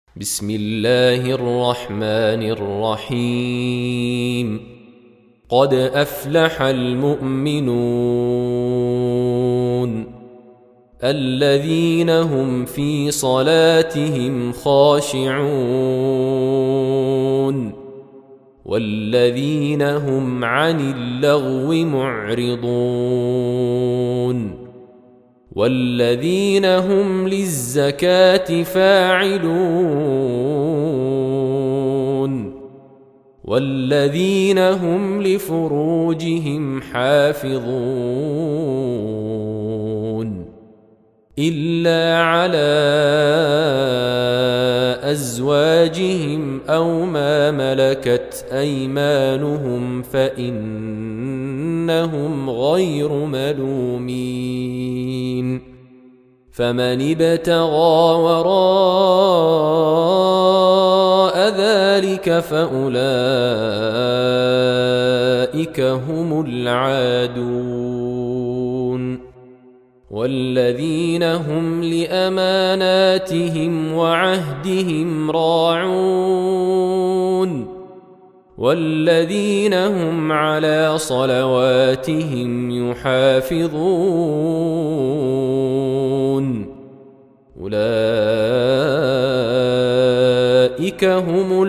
بسم الله الرحمن الرحيم. قد أفلح المؤمنون الذين هم في صلاتهم خاشعون والذين هم عن اللغو معرضون والذين هم للزكاة فاعلون والذين هم لفروجهم حافظون إلا على أزواجهم أو ما ملكت أيمانهم فإنهم غير ملومين. فمن ابتغى وراء ذلك فأولئك هم العادون والذين هم لأماناتهم وعهدهم راعون والذين هم على صلواتهم يحافظون أولئك هم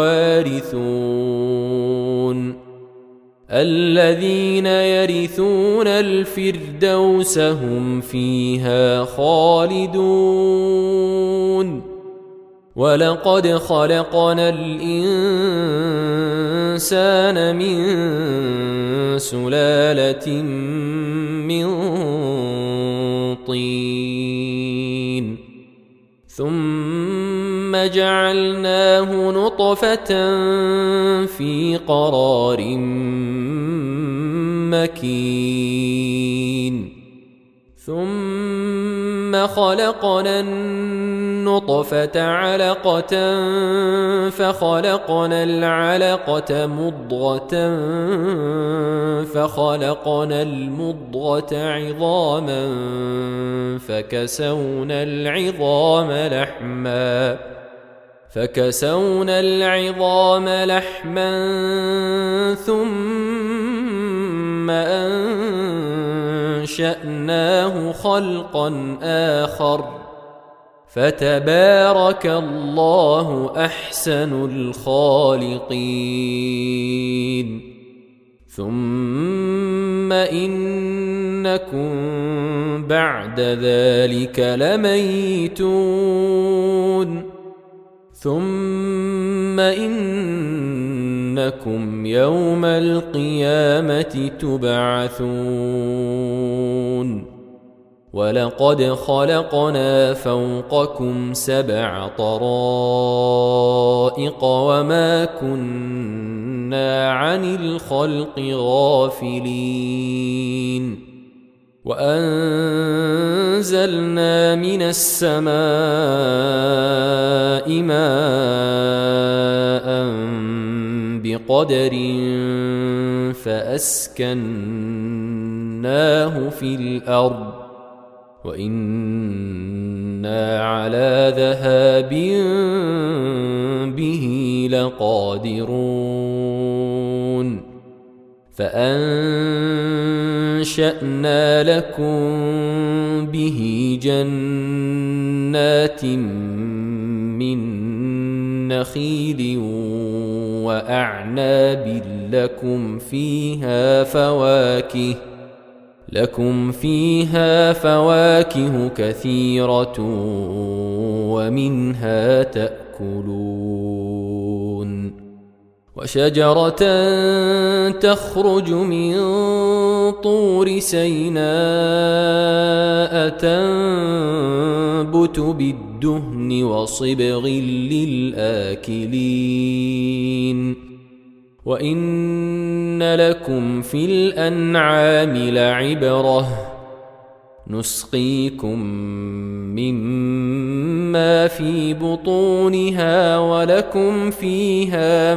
الوارثون الذين يرثون الفردوس هم فيها خالدون. ولقد خلقنا الإنسان من سلالة من طين ثم جعلناه نطفة في قرار مكين ثم خلقنا النطفة علقة فخلقنا العلقة مضغة فخلقنا المضغة عظاما فكسونا العظام لحما ثم أنشأناه خلقا آخر فتبارك الله أحسن الخالقين. ثم إنكم بعد ذلك لميتون ثم إنكم يوم القيامة تبعثون. ولقد خلقنا فوقكم 7 طرائق وما كنا عن الخلق غافلين. وأنزلنا من السماء ماء بقدر فأسكناه في الأرض وإنا على ذهاب به لقادرون. فأنشأنا لكم به جنات من نخيل وأعناب لكم فيها فواكه كثيرة ومنها تأكلون. وشجرة تخرج من طور سيناء تنبت بالدهن وصبغ للآكلين. وإن لكم في الأنعام لعبرة نسقيكم مما في بطونها ولكم فيها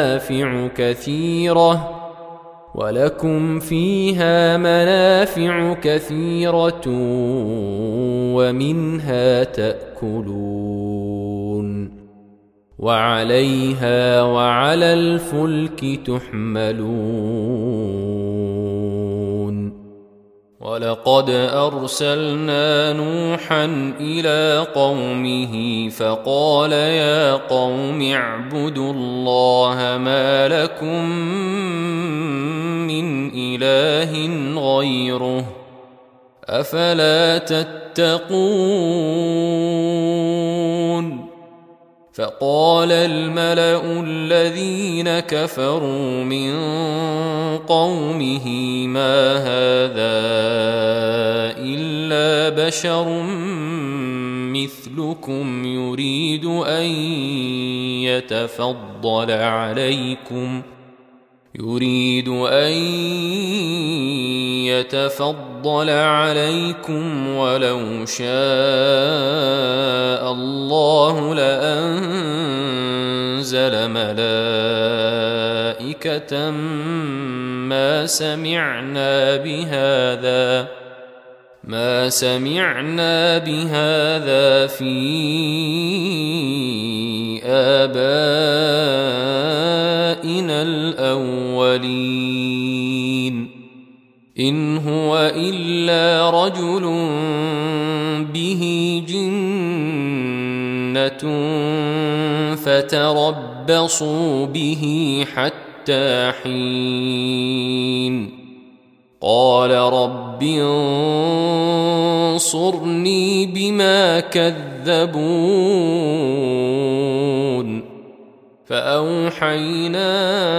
منافع كثيرة ومنها تأكلون. وعليها وعلى الفلك تحملون ولقد أرسلنا نوحا إلى قومه فقال يا قوم اعبدوا الله ما لكم من إله غيره أفلا تتقون فقال الملأ الذين كفروا من قومه ما هذا إلا بشر مثلكم يريد أن يتفضل عليكم ولو شاء الله لأنزل ملائكة ما سمعنا بهذا في آبائنا الأولين إن هو إلا رجل به جنة فتربصوا به حتى حين قال رب انصرني بما كذبون فأوحينا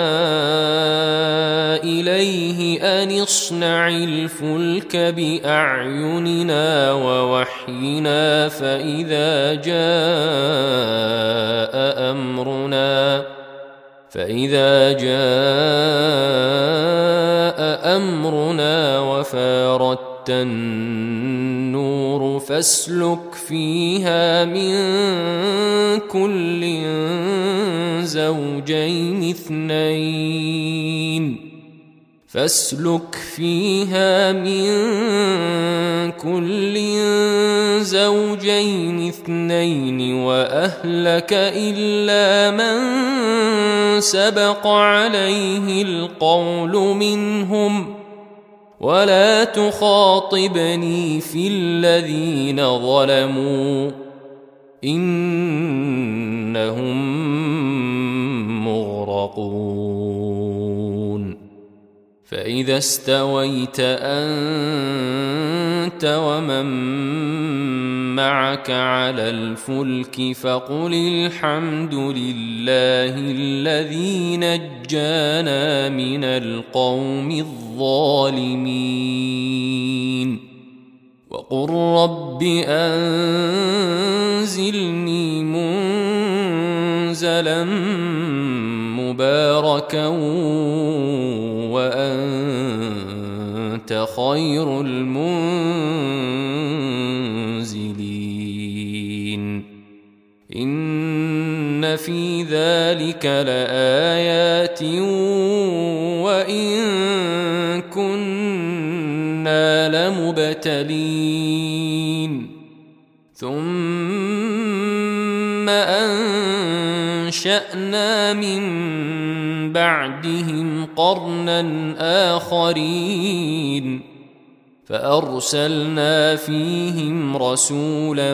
إليه أن اصنع الفلك بأعيننا ووحينا فإذا جاء أمرنا وفاردت النور فاسلك فيها من كل زوجين اثنين وأهلك إلا من سبق عليه القول منهم ولا تخاطبني في الذين ظلموا إنهم مغرقون فإذا استويت أنت ومن معك على الفلك فقل الحمد لله الذي نجانا من القوم الظالمين وقل رب أنزلني منزلا مباركا وأنت خير المنزلين إن في ذلك لآيات وإن كنا لمبتلين ثم أنشأنا من بعدهم قرنا آخرين فأرسلنا فيهم رسولا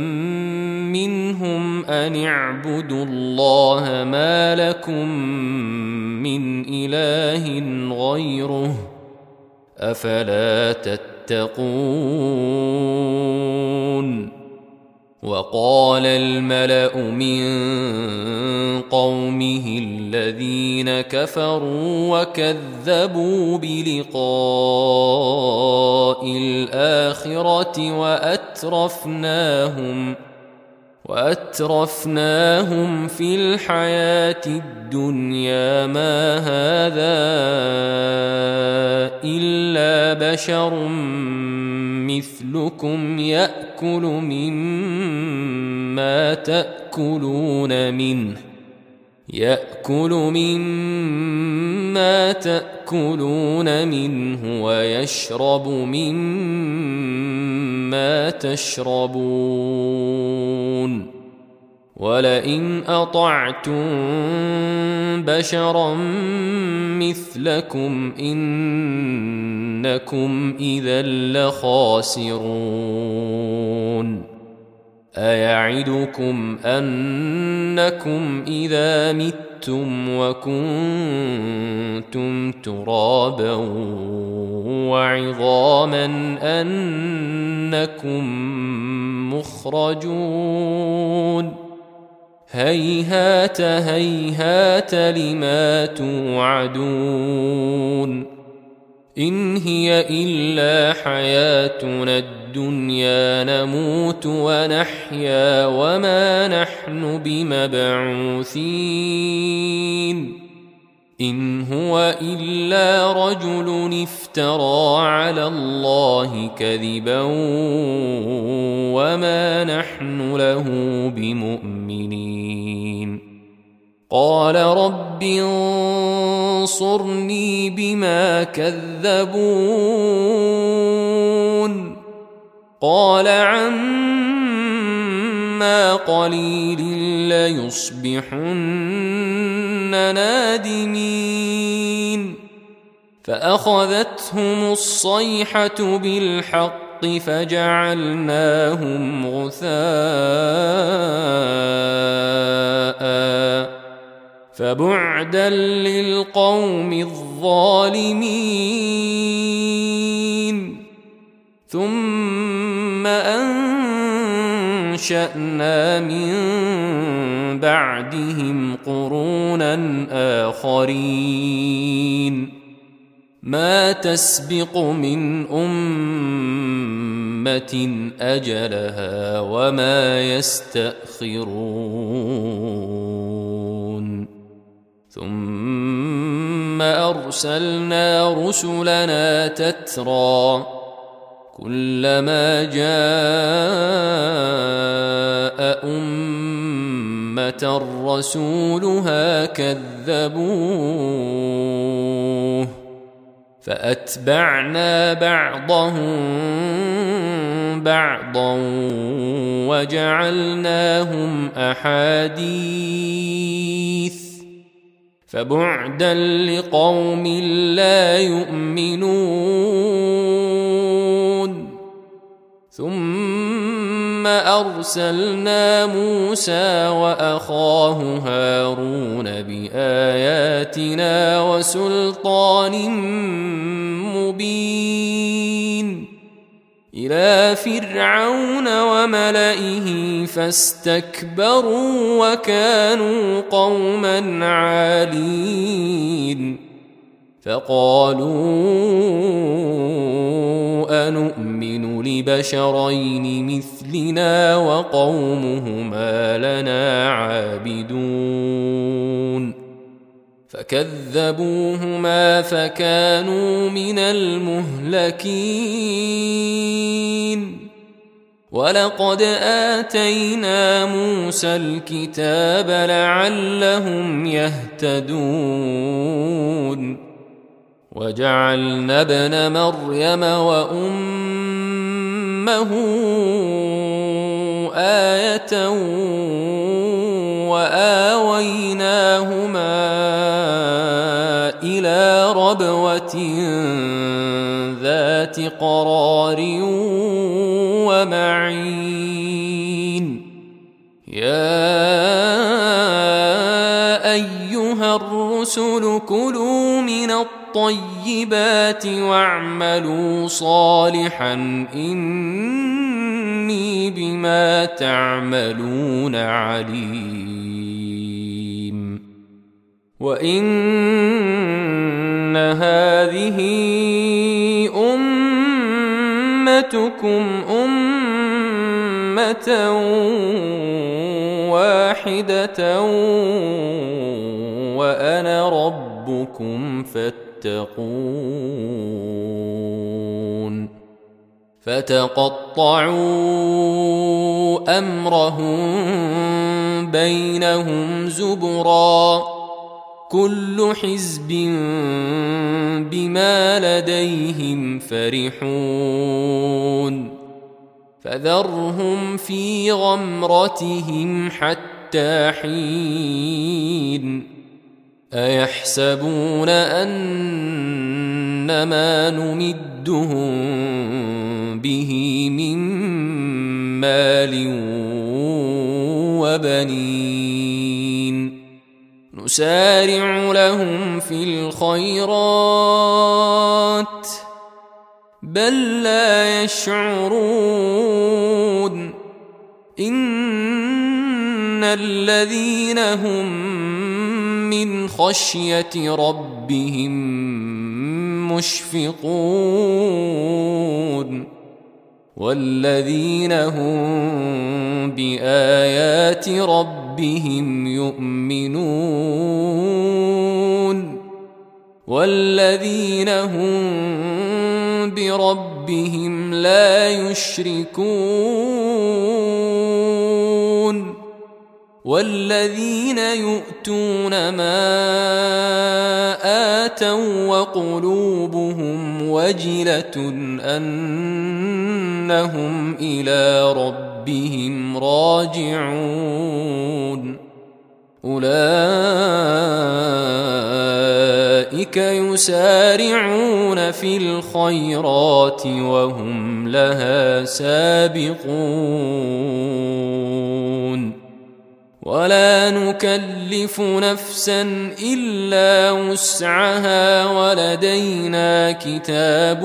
منهم أن اعبدوا الله ما لكم من إله غيره أفلا تتقون وقال الملأ من قومه الذين كفروا وكذبوا بلقاء الآخرة وأترفناهم في الحياة الدنيا ما هذا إلا بشر مثلكم يأكل مما تأكلون منه ويشرب مما تشربون ولئن أطعتم بشرا مثلكم إنكم إذا لخاسرون أيعدكم أنكم إذا متم وكنتم ترابا وعظاما أنكم مخرجون هيهات هيهات لما توعدون إن هي إلا حياتنا الدنيا نموت ونحيا وما نحن بمبعوثين إن هو إلا رجل افترى على الله كذبا وما نحن له بمؤمنين قال رب انصرني بما كذبون قال عما قليل ليصبحن نادمين فأخذتهم الصيحة بالحق فجعلناهم غثاء فبعدا للقوم الظالمين ثم أنشأنا من بعدهم قرونا آخرين ما تسبق من أمة أجلها وما يستأخرون ثم أرسلنا رسلنا تترى كلما جاء أمة رسولها كذبوه فأتبعنا بعضهم بعضا وجعلناهم أحاديث فبعدا لقوم لا يؤمنون ثم أرسلنا موسى وأخاه هارون بآياتنا وسلطان مبين إلى فرعون وملئه فاستكبروا وكانوا قوما عالين فقالوا أنؤمن لبشرين مثلنا وقومهما لنا عابدون فكذبوهما فكانوا من المهلكين ولقد آتينا موسى الكتاب لعلهم يهتدون وجعلنا ابن مريم وأمه آية وآويناهما إلى ربوة ذات قرار ومعين يا أيها الرسل كلوا من الطيبات واعملوا صالحا إني بما تعملون عليم وإن هذه أمتكم أمة واحدة وأنا ربكم فاتقون فتقطعوا أمرهم بينهم زبرا كل حزب بما لديهم فرحون فذرهم في غمرتهم حتى حتى حين أيحسبون أن ما نمدهم به من مال وبنين نسارع لهم في الخيرات بل لا يشعرون إن الذين هم من خشية ربهم مشفقون والذين هم بآيات ربهم يؤمنون والذين هم بربهم لا يشركون والذين يؤتون ما آتوا وقلوبهم وجلة أنهم إلى ربهم راجعون أولئك يسارعون في الخيرات وهم لها سابقون ولا نكلف نفسا إلا وسعها ولدينا كتاب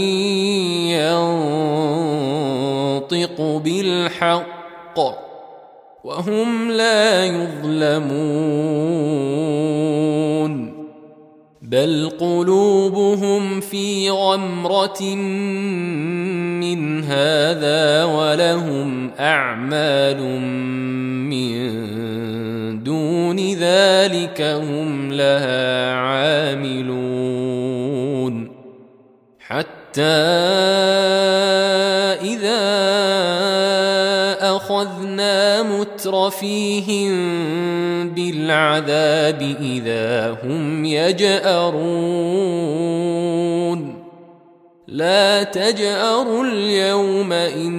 ينطق بالحق وهم لا يظلمون بل قلوبهم في غمرة من هذا ولهم أعمال من دون ذلك هم لها عاملون حتى إذا أخذنا مترفيهم بالعذاب إذا هم يجأرون لا تجأروا اليوم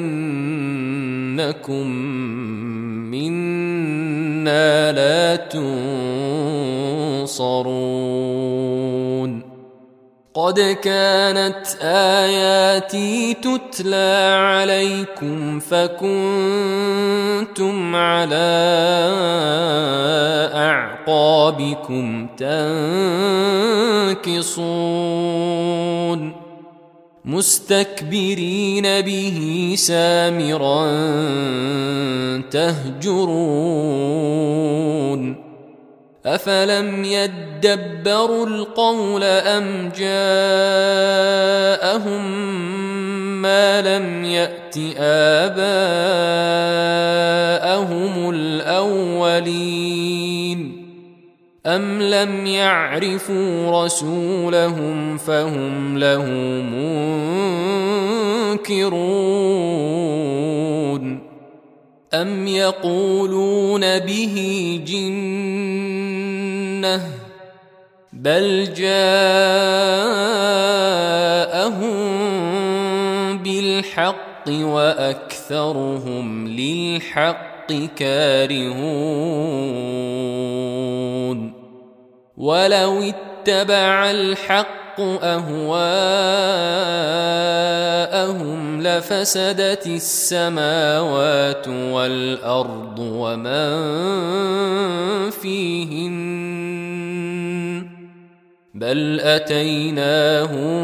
إنكم منا لا تنصرون قد كانت آياتي تتلى عليكم فكنتم على أعقابكم تنكصون مستكبرين به سامرا تهجرون أفلم يدبروا القول أم جاءهم ما لم يأت آباءهم الأولين أم لم يعرفوا رسولهم فهم له منكرون أم يقولون به جنة بل جاءهم بالحق وأكثرهم للحق كارهون ولو اتبع الحق أهواءهم لفسدت السماوات والأرض ومن فيهن بل أتيناهم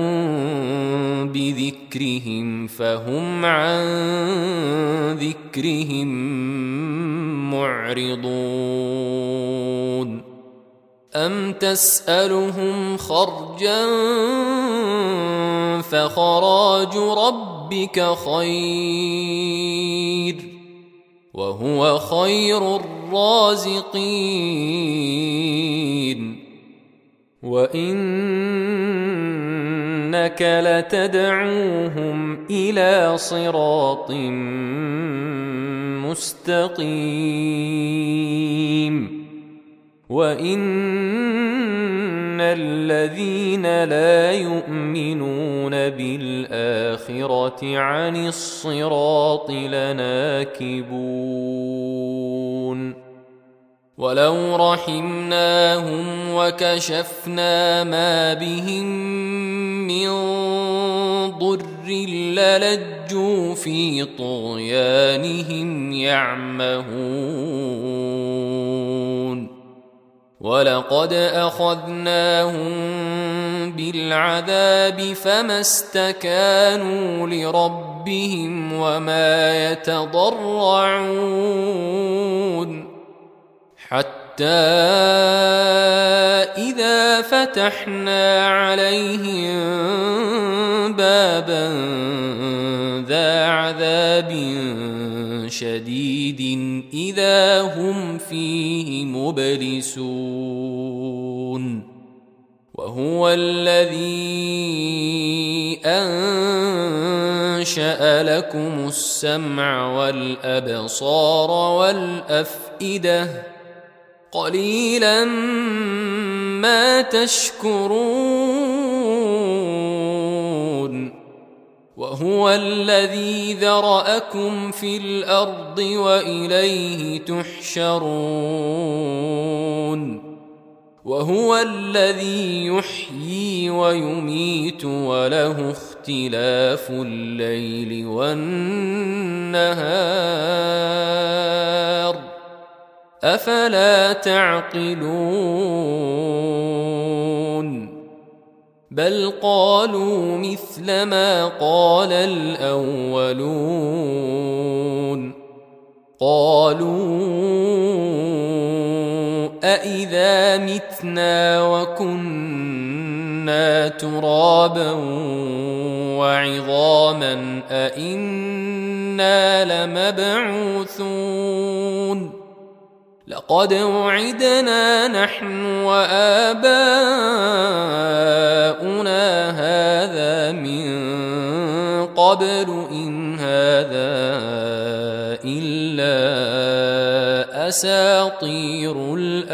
بذكرهم فهم عن ذكرهم معرضون أم تسألهم خرجا فخراج ربك خير وهو خير الرازقين وإنك لتدعوهم إلى صراط مستقيم وإن الذين لا يؤمنون بالآخرة عن الصراط لناكبون ولو رحمناهم وكشفنا ما بهم من ضر للجوا في طغيانهم يعمهون ولقد أخذناهم بالعذاب فما استكانوا لربهم وما يتضرعون حتى إذا فتحنا عليهم بابا ذا عذاب شديد إذا هم فيه مبلسون وهو الذي أنشأ لكم السمع والأبصار والأفئدة قليلا ما تشكرون وهو الذي ذرأكم في الأرض وإليه تحشرون وهو الذي يحيي ويميت وله اختلاف الليل والنهار أفلا تعقلون بل قالوا مثل ما قال الأولون قالوا أإذا متنا وكنا ترابا وعظاما أإنا لمبعوثون لقد وعدنا نحن وآباؤنا هذا من قبل إن هذا إلا أساطير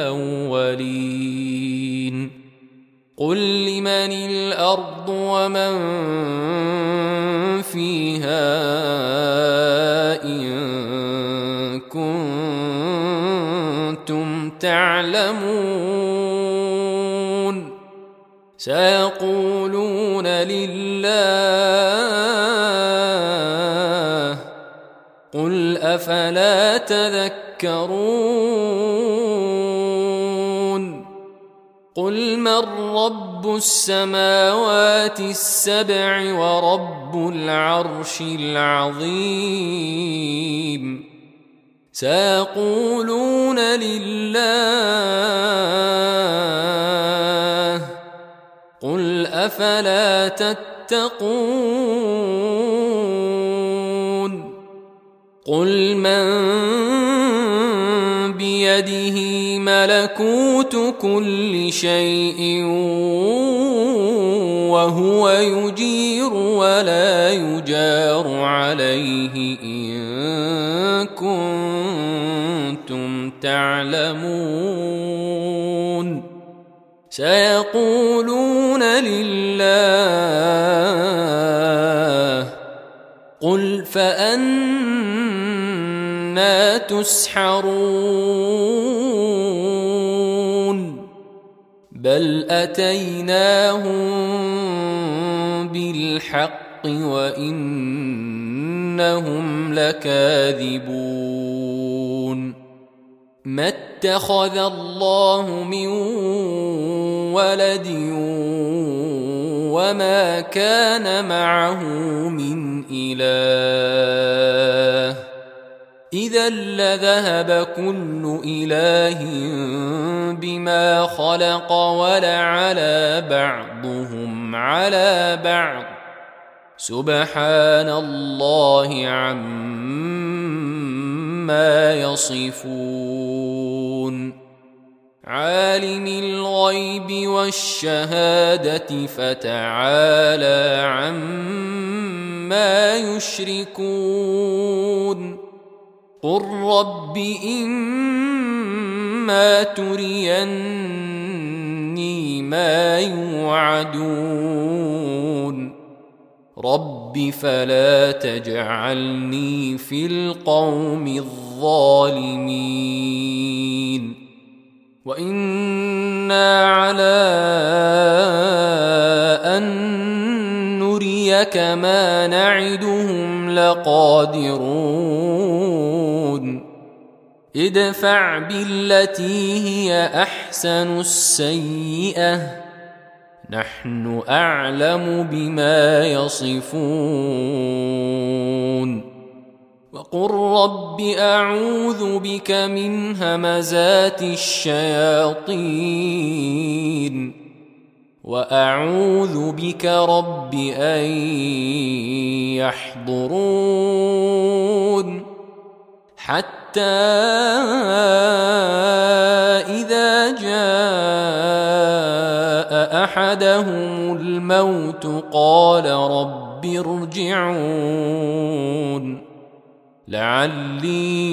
الأولين قل لمن الأرض ومن فيها إن كنتم تعلمون سيقولون لله قل أفلا تذكرون قل من رب السماوات السبع ورب العرش العظيم سيقولون لله قل أفلا تتقون قل من بيده ملكوت كل شيء وهو يجير ولا يجار عليه إن كنتم تعلمون سيقولون لله قل فأنى تسحرون بل أتيناهم بالحق وإنهم لكاذبون ما اتخذ الله من ولد وما كان معه من إله إذا لذهب كل إله بما خلق ولعلى بعضهم على بعض سبحان الله عما يصفون عالم الغيب والشهادة فتعالى عما يشركون قل رب إما تريني ما يوعدون رب فلا تجعلني في القوم الظالمين وإنا على أن نريك ما نعدهم لقادرون ادفع بالتي هي أحسن السيئة نحن أعلم بما يصفون وقل رب أعوذ بك من همزات الشياطين وأعوذ بك رب أن يحضرون حتى إذا جاء أحدهم الموت قال رب ارجعون لعلي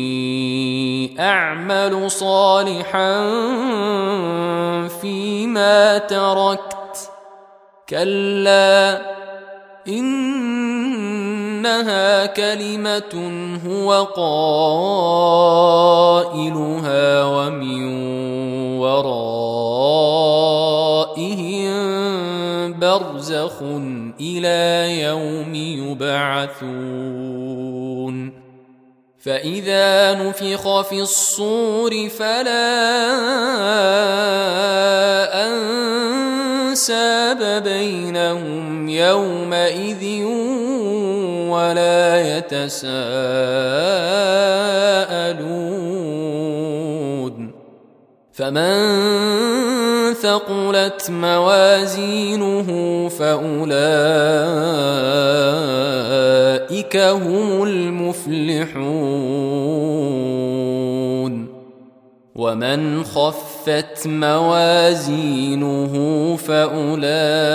أعمل صالحا فيما تركت كلا إنها كلمة هو قائلها ومن ورائهم برزخ إلى يوم يبعثون فإذا نفخ في الصور فلا أنساب بينهم يومئذ ولا يتساءلون فمن ثقلت موازينه فأولئك هم المفلحون ومن خفت موازينه فأولئك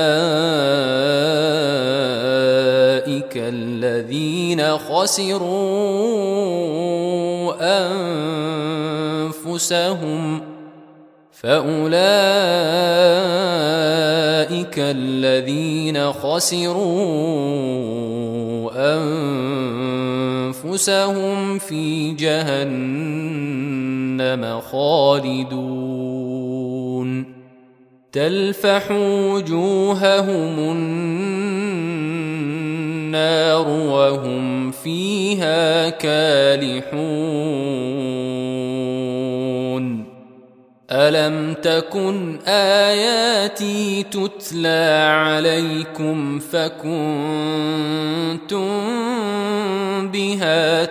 الذين خسروا أنفسهم في جهنم خالدون تلفح وجوههم النار وهم فيها كالحون ألم تكن آياتي تتلى عليكم فكنتم بها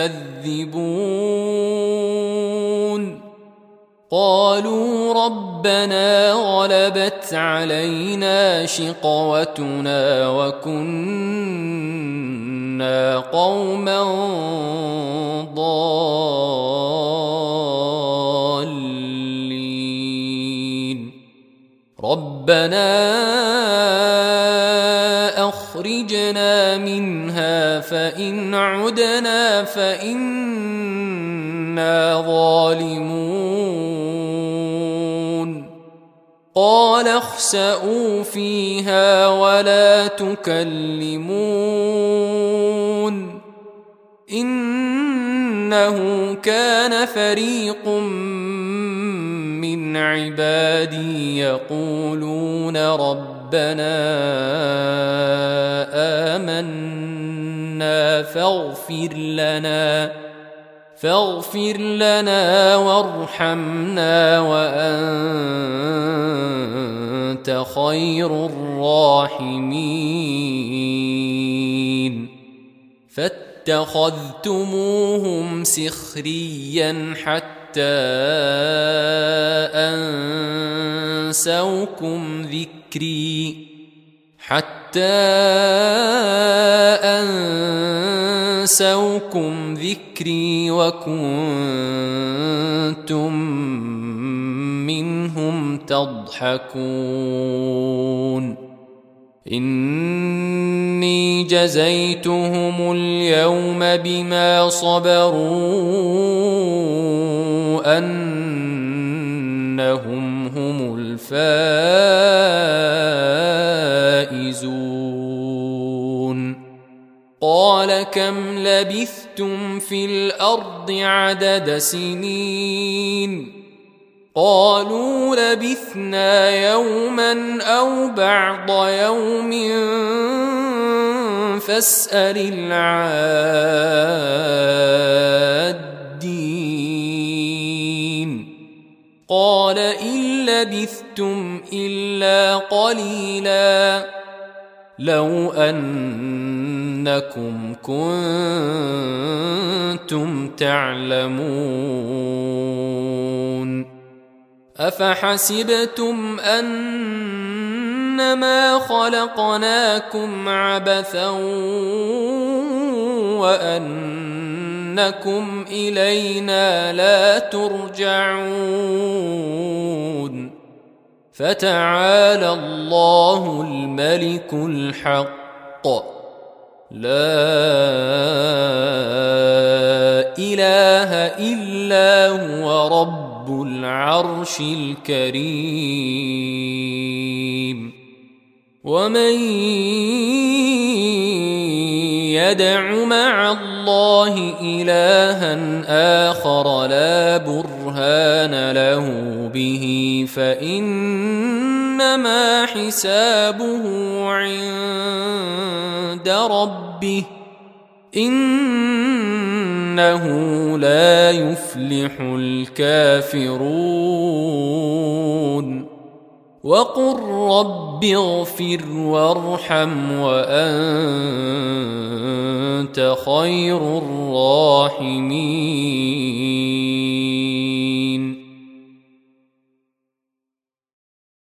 تكذبون قالوا ربنا غلبت علينا شقوتنا وكنا قوما ضالين ربنا أخرجنا منها فإن عدنا فإنا ظالمون قال اخسئوا فيها ولا تكلمون إنه كان فريق من عبادي يقولون ربنا آمنا فاغفر لنا وارحمنا وأنت خير الراحمين فاتخذتموهم سخريا حتى أنسوكم ذكري وكنتم منهم تضحكون إني جزيتهم اليوم بما صبروا أنهم هم الفائزون قال كم لبثتم في الأرض عدد سنين قالوا لبثنا يوما أو بعض يوم فاسأل العادين قال إن لبثتم إلا قليلا لو أنكم كنتم تعلمون أفحسبتم أنما خلقناكم عبثا وأنكم إلينا لا ترجعون فتعالى الله الملك الحق لا إله إلا هو رب العرش الكريم ومن يدع مع الله إلها آخر لا برهان له به فإنما حسابه عند ربه إنه لا يفلح الكافرون وقل رب اغفر وارحم وأنت خير الراحمين